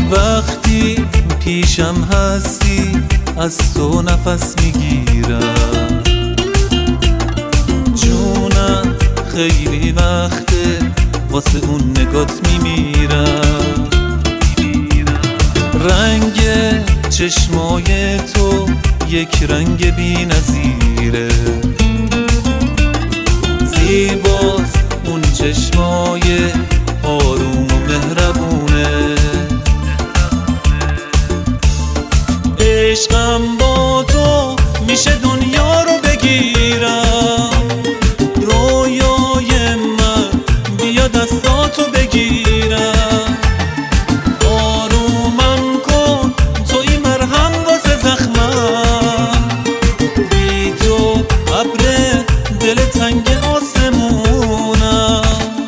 وقتی پیشم هستی از تو نفس میگیرم. جونم خیلی وقته واسه اون نگات میمیرم. رنگ چشمای تو یک رنگ بی نظیره. زیباست اون چشمای آروم و مهربونه. عشقم با تو میشه دنیا رو بگیرم. رویای من بیا دستاتو بگیرم. آرومم کن توی مرهم واسه زخمم. بی تو ابر دل تنگ آسمونم.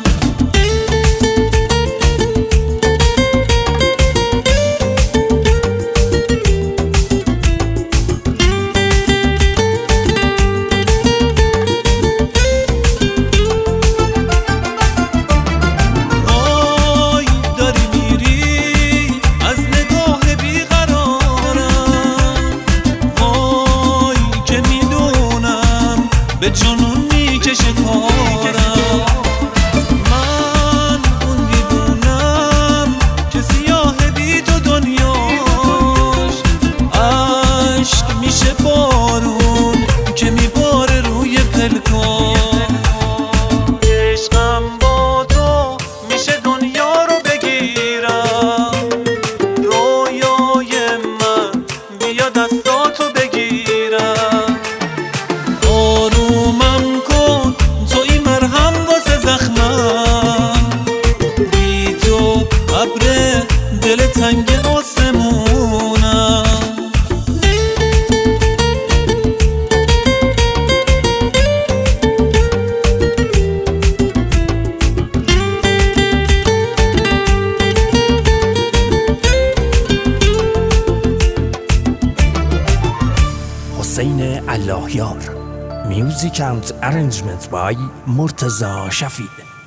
به جنون میکشه کارم. من اون دیوونم که سیاه بی تو دنیاش. عشق میشه بارون که میباره روی پلکان. عشقم با تو میشه دنیا رو بگیرم. رویای من بیا دستاتو بگیرم. آرومم کن توی مرهم واسه زخمم. بی تو ابر دل تنگ آسمونم. حسین اللهیار. Music and arrangement by مرتضی شفیع.